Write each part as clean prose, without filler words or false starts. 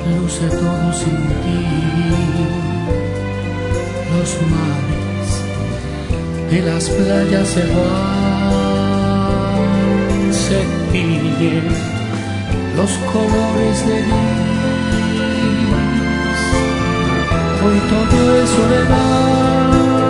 luce todo sin ti. Los mares de las playas se van, se tiñen los colores de gris. Hoy todo es soledad.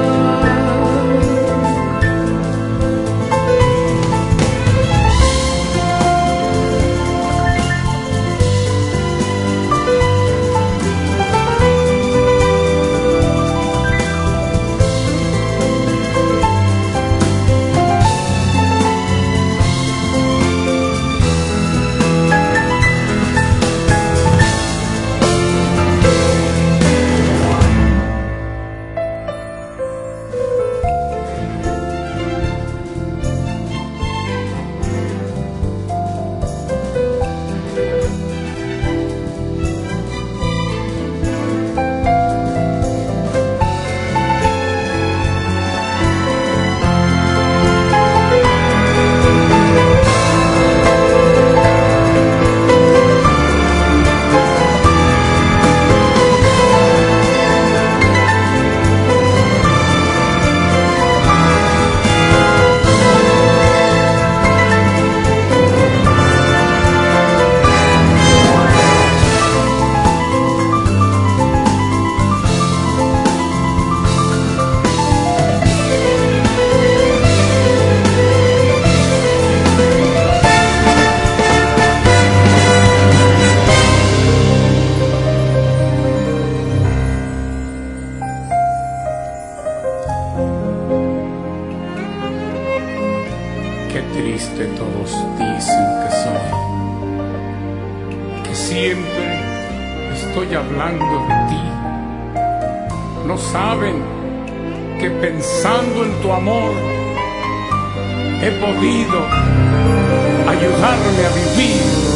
Qué triste todos dicen que soy, que siempre estoy hablando de ti. No saben que pensando en tu amor he podido ayudarme a vivir.